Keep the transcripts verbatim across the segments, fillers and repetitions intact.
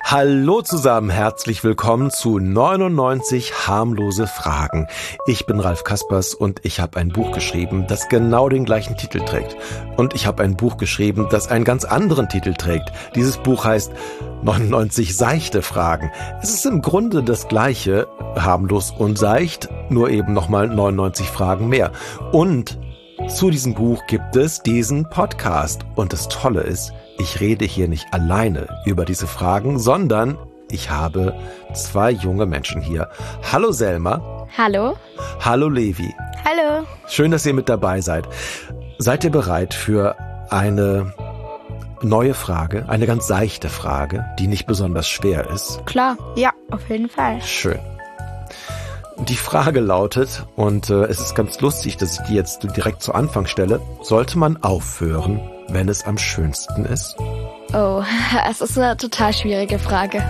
Hallo zusammen, herzlich willkommen zu neunundneunzig harmlose Fragen. Ich bin Ralf Kaspers und ich habe ein Buch geschrieben, das genau den gleichen Titel trägt. Und ich habe ein Buch geschrieben, das einen ganz anderen Titel trägt. Dieses Buch heißt neunundneunzig seichte Fragen. Es ist im Grunde das gleiche, harmlos und seicht, nur eben nochmal neunundneunzig Fragen mehr. Und zu diesem Buch gibt es diesen Podcast. Und das Tolle ist, ich rede hier nicht alleine über diese Fragen, sondern ich habe zwei junge Menschen hier. Hallo Selma. Hallo. Hallo Levi. Hallo. Schön, dass ihr mit dabei seid. Seid ihr bereit für eine neue Frage, eine ganz seichte Frage, die nicht besonders schwer ist? Klar, ja, auf jeden Fall. Schön. Die Frage lautet, und äh, es ist ganz lustig, dass ich die jetzt direkt zu Anfang stelle, sollte man aufhören, wenn es am schönsten ist? Oh, es ist eine total schwierige Frage.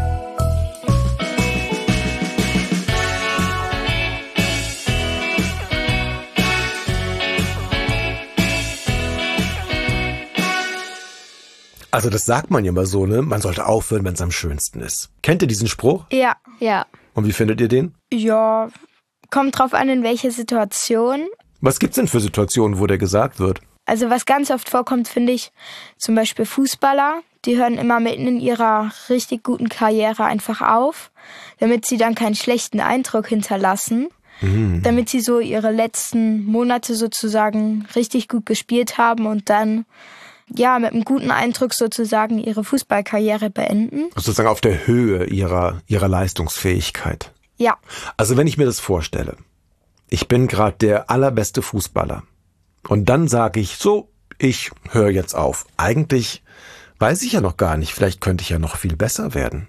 Also das sagt man ja immer so, ne? Man sollte aufhören, wenn es am schönsten ist. Kennt ihr diesen Spruch? Ja, ja. Und wie findet ihr den? Ja, kommt drauf an, in welche Situation. Was gibt's denn für Situationen, wo der gesagt wird? Also was ganz oft vorkommt, finde ich, zum Beispiel Fußballer, die hören immer mitten in ihrer richtig guten Karriere einfach auf, damit sie dann keinen schlechten Eindruck hinterlassen, mhm. damit sie so ihre letzten Monate sozusagen richtig gut gespielt haben und dann ja mit einem guten Eindruck sozusagen ihre Fußballkarriere beenden. Also sozusagen auf der Höhe ihrer, ihrer Leistungsfähigkeit. Ja. Also wenn ich mir das vorstelle, ich bin gerade der allerbeste Fußballer. Und dann sage ich, so, ich höre jetzt auf. Eigentlich weiß ich ja noch gar nicht, vielleicht könnte ich ja noch viel besser werden.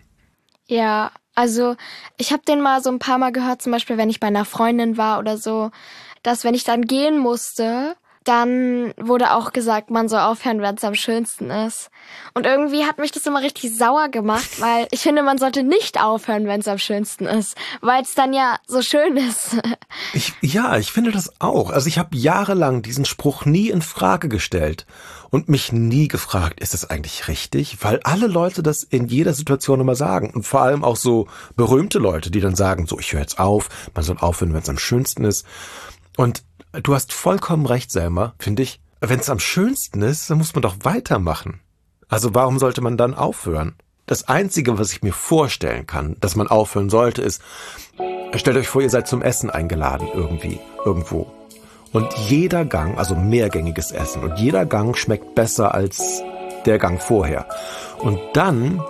Ja, also ich habe den mal so ein paar Mal gehört, zum Beispiel, wenn ich bei einer Freundin war oder so, dass wenn ich dann gehen musste, dann wurde auch gesagt, man soll aufhören, wenn es am schönsten ist. Und irgendwie hat mich das immer richtig sauer gemacht, weil ich finde, man sollte nicht aufhören, wenn es am schönsten ist, weil es dann ja so schön ist. Ich, ja, ich finde das auch. Also ich habe jahrelang diesen Spruch nie in Frage gestellt und mich nie gefragt, ist das eigentlich richtig? Weil alle Leute das in jeder Situation immer sagen und vor allem auch so berühmte Leute, die dann sagen, so, ich höre jetzt auf, man soll aufhören, wenn es am schönsten ist. Und du hast vollkommen recht, Selma, finde ich. Wenn es am schönsten ist, dann muss man doch weitermachen. Also warum sollte man dann aufhören? Das Einzige, was ich mir vorstellen kann, dass man aufhören sollte, ist, stellt euch vor, ihr seid zum Essen eingeladen irgendwie, irgendwo. Und jeder Gang, also mehrgängiges Essen, und jeder Gang schmeckt besser als der Gang vorher. Und dann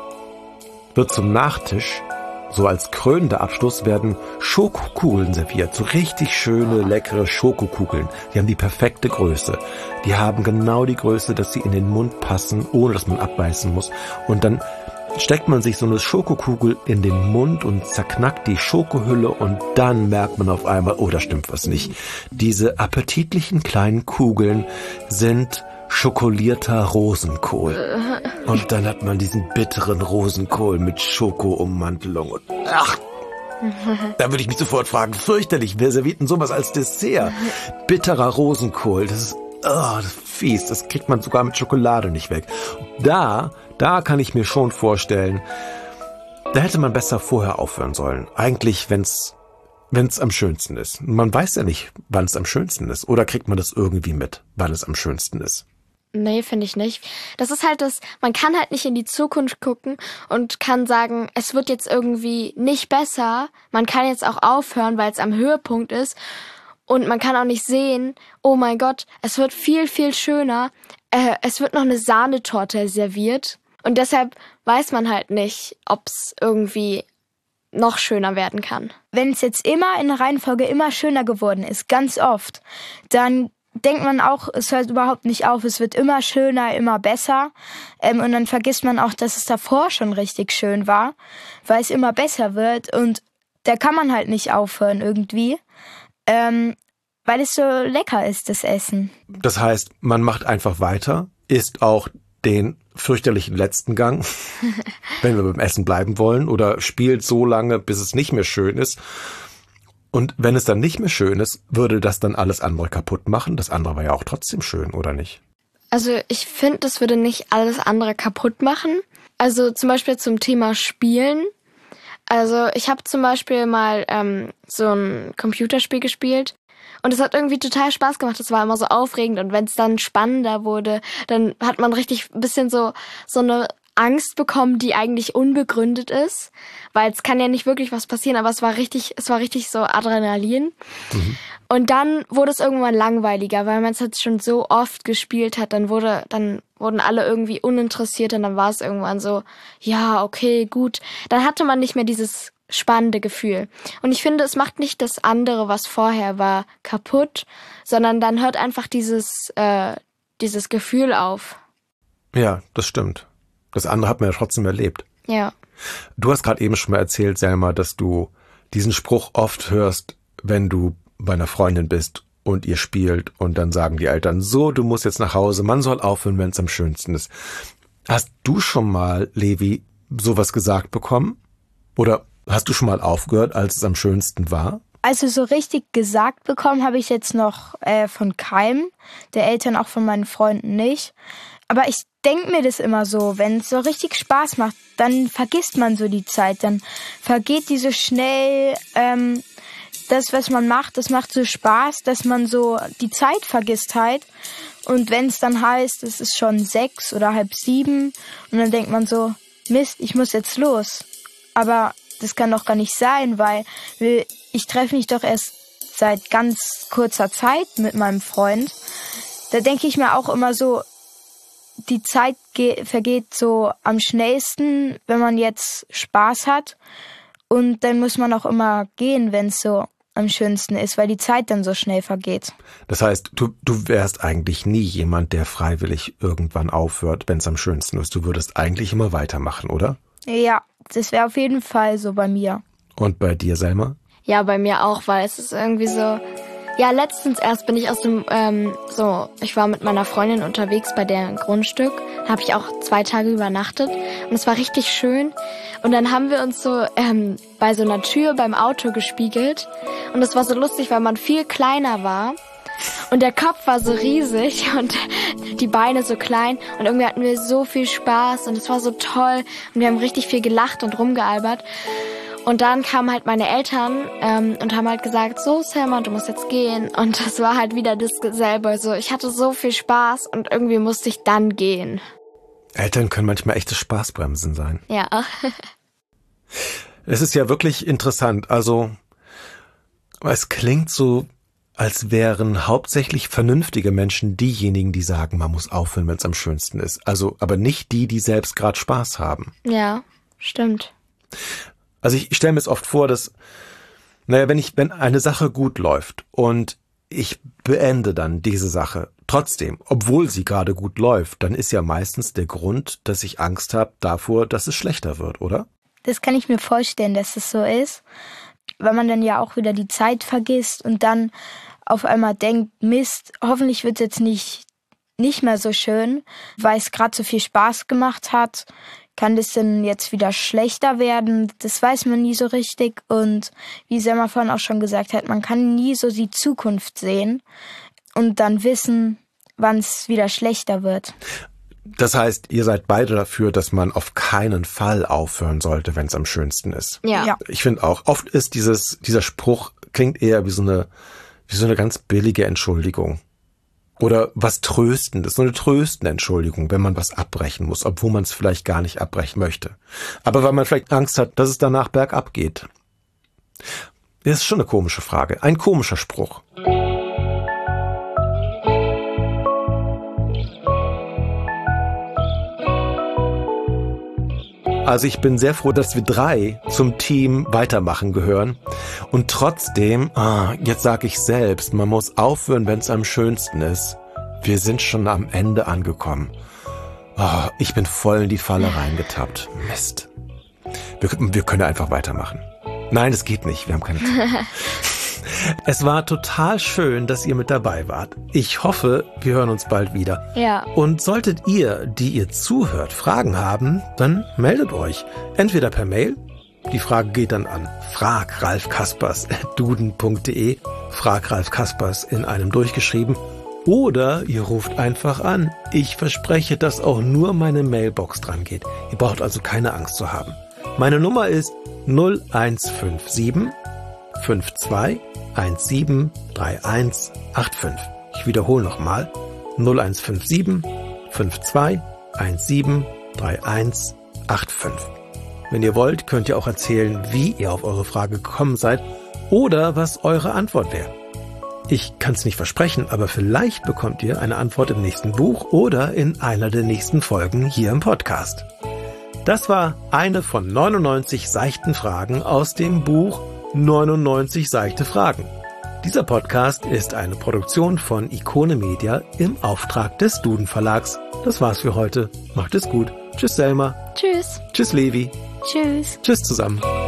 wird zum Nachtisch, so als krönender Abschluss, werden Schokokugeln serviert. So richtig schöne, leckere Schokokugeln. Die haben die perfekte Größe. Die haben genau die Größe, dass sie in den Mund passen, ohne dass man abbeißen muss. Und dann steckt man sich so eine Schokokugel in den Mund und zerknackt die Schokohülle und dann merkt man auf einmal, oh, da stimmt was nicht. Diese appetitlichen kleinen Kugeln sind schokolierter Rosenkohl. Und dann hat man diesen bitteren Rosenkohl mit Schokoummantelung. Und ach, da würde ich mich sofort fragen, fürchterlich, wer serviert denn sowas als Dessert? Bitterer Rosenkohl, das ist, oh, das ist fies, das kriegt man sogar mit Schokolade nicht weg. Da, da kann ich mir schon vorstellen, da hätte man besser vorher aufhören sollen. Eigentlich, wenn's wenn's am schönsten ist. Man weiß ja nicht, wann es am schönsten ist. Oder kriegt man das irgendwie mit, wann es am schönsten ist? Nee, finde ich nicht. Das ist halt das, man kann halt nicht in die Zukunft gucken und kann sagen, es wird jetzt irgendwie nicht besser. Man kann jetzt auch aufhören, weil es am Höhepunkt ist. Und man kann auch nicht sehen, oh mein Gott, es wird viel, viel schöner. Äh, es wird noch eine Sahnetorte serviert. Und deshalb weiß man halt nicht, ob es irgendwie noch schöner werden kann. Wenn es jetzt immer in der Reihenfolge immer schöner geworden ist, ganz oft, dann denkt man auch, es hört überhaupt nicht auf, es wird immer schöner, immer besser. Ähm, und dann vergisst man auch, dass es davor schon richtig schön war, weil es immer besser wird. Und da kann man halt nicht aufhören irgendwie, ähm, weil es so lecker ist, das Essen. Das heißt, man macht einfach weiter, isst auch den fürchterlichen letzten Gang, wenn wir beim Essen bleiben wollen, oder spielt so lange, bis es nicht mehr schön ist. Und wenn es dann nicht mehr schön ist, würde das dann alles andere kaputt machen? Das andere war ja auch trotzdem schön, oder nicht? Also ich finde, das würde nicht alles andere kaputt machen. Also zum Beispiel zum Thema Spielen. Also ich habe zum Beispiel mal ähm, so ein Computerspiel gespielt und es hat irgendwie total Spaß gemacht. Es war immer so aufregend und wenn es dann spannender wurde, dann hat man richtig ein bisschen so so eine Angst bekommen, die eigentlich unbegründet ist, weil es kann ja nicht wirklich was passieren, aber es war richtig, es war richtig so Adrenalin. Mhm. Und dann wurde es irgendwann langweiliger, weil man es jetzt schon so oft gespielt hat, dann wurde, dann wurden alle irgendwie uninteressiert und dann war es irgendwann so, ja, okay, gut. Dann hatte man nicht mehr dieses spannende Gefühl. Und ich finde, es macht nicht das andere, was vorher war, kaputt, sondern dann hört einfach dieses, äh, dieses Gefühl auf. Ja, das stimmt. Das andere hat man ja trotzdem erlebt. Ja. Du hast gerade eben schon mal erzählt, Selma, dass du diesen Spruch oft hörst, wenn du bei einer Freundin bist und ihr spielt und dann sagen die Eltern, so, du musst jetzt nach Hause, man soll aufhören, wenn es am schönsten ist. Hast du schon mal, Levi, sowas gesagt bekommen? Oder hast du schon mal aufgehört, als es am schönsten war? Also so richtig gesagt bekommen habe ich jetzt noch äh, von keinem, der Eltern, auch von meinen Freunden nicht. Aber ich denke mir das immer so, wenn es so richtig Spaß macht, dann vergisst man so die Zeit, dann vergeht die so schnell. Ähm, das, was man macht, das macht so Spaß, dass man so die Zeit vergisst halt. Und wenn es dann heißt, es ist schon sechs oder halb sieben und dann denkt man so, Mist, ich muss jetzt los. Aber das kann doch gar nicht sein, weil ich treffe mich doch erst seit ganz kurzer Zeit mit meinem Freund. Da denke ich mir auch immer so, die Zeit ge- vergeht so am schnellsten, wenn man jetzt Spaß hat. Und dann muss man auch immer gehen, wenn es so am schönsten ist, weil die Zeit dann so schnell vergeht. Das heißt, du, du wärst eigentlich nie jemand, der freiwillig irgendwann aufhört, wenn es am schönsten ist. Du würdest eigentlich immer weitermachen, oder? Ja, das wäre auf jeden Fall so bei mir. Und bei dir, Selma? Ja, bei mir auch, weil es ist irgendwie so... Ja, letztens erst bin ich aus dem, ähm, so, ich war mit meiner Freundin unterwegs bei deren Grundstück. Da habe ich auch zwei Tage übernachtet und es war richtig schön. Und dann haben wir uns so ähm, bei so einer Tür beim Auto gespiegelt und es war so lustig, weil man viel kleiner war und der Kopf war so riesig und die Beine so klein und irgendwie hatten wir so viel Spaß und es war so toll und wir haben richtig viel gelacht und rumgealbert. Und dann kamen halt meine Eltern ähm, und haben halt gesagt, so Selma, du musst jetzt gehen. Und das war halt wieder dasselbe. So, ich hatte so viel Spaß und irgendwie musste ich dann gehen. Eltern können manchmal echte Spaßbremsen sein. Ja. Es ist ja wirklich interessant. Also, es klingt so, als wären hauptsächlich vernünftige Menschen diejenigen, die sagen, man muss aufhören, wenn es am schönsten ist. Also, aber nicht die, die selbst gerade Spaß haben. Ja, stimmt. Also ich, ich stelle mir es oft vor, dass, naja, wenn ich, wenn eine Sache gut läuft und ich beende dann diese Sache trotzdem, obwohl sie gerade gut läuft, dann ist ja meistens der Grund, dass ich Angst habe davor, dass es schlechter wird, oder? Das kann ich mir vorstellen, dass es so ist, weil man dann ja auch wieder die Zeit vergisst und dann auf einmal denkt, Mist, hoffentlich wird es jetzt nicht, nicht mehr so schön, weil es gerade so viel Spaß gemacht hat. Kann das denn jetzt wieder schlechter werden? Das weiß man nie so richtig. Und wie Selma vorhin auch schon gesagt hat, man kann nie so die Zukunft sehen und dann wissen, wann es wieder schlechter wird. Das heißt, ihr seid beide dafür, dass man auf keinen Fall aufhören sollte, wenn es am schönsten ist. Ja. ja. Ich finde auch, oft ist dieses, dieser Spruch, klingt eher wie so eine, wie so eine ganz billige Entschuldigung. Oder was Tröstendes, so eine tröstende Entschuldigung, wenn man was abbrechen muss, obwohl man es vielleicht gar nicht abbrechen möchte. Aber weil man vielleicht Angst hat, dass es danach bergab geht. Das ist schon eine komische Frage, ein komischer Spruch. Also ich bin sehr froh, dass wir drei zum Team Weitermachen gehören. Und trotzdem, ah, jetzt sage ich selbst, man muss aufhören, wenn es am schönsten ist. Wir sind schon am Ende angekommen. Oh, ich bin voll in die Falle reingetappt. Mist. Wir, wir können einfach weitermachen. Nein, es geht nicht. Wir haben keine Zeit. Es war total schön, dass ihr mit dabei wart. Ich hoffe, wir hören uns bald wieder. Ja. Und solltet ihr, die ihr zuhört, Fragen haben, dann meldet euch. Entweder per Mail, die Frage geht dann an frag ralf kaspers at duden punkt de, frag ralf kaspers in einem durchgeschrieben, Oder ihr ruft einfach an. Ich verspreche, dass auch nur meine Mailbox dran geht. Ihr braucht also keine Angst zu haben. Meine Nummer ist null eins fünf sieben fünf zwei eins sieben drei eins acht fünf. Ich wiederhole nochmal. null eins fünf sieben fünf zwei eins sieben drei eins acht fünf. Wenn ihr wollt, könnt ihr auch erzählen, wie ihr auf eure Frage gekommen seid oder was eure Antwort wäre. Ich kann es nicht versprechen, aber vielleicht bekommt ihr eine Antwort im nächsten Buch oder in einer der nächsten Folgen hier im Podcast. Das war eine von neunundneunzig seichten Fragen aus dem Buch neunundneunzig seichte Fragen. Dieser Podcast ist eine Produktion von Ikone Media im Auftrag des Duden Verlags. Das war's für heute. Macht es gut. Tschüss Selma. Tschüss. Tschüss Levi. Tschüss. Tschüss zusammen.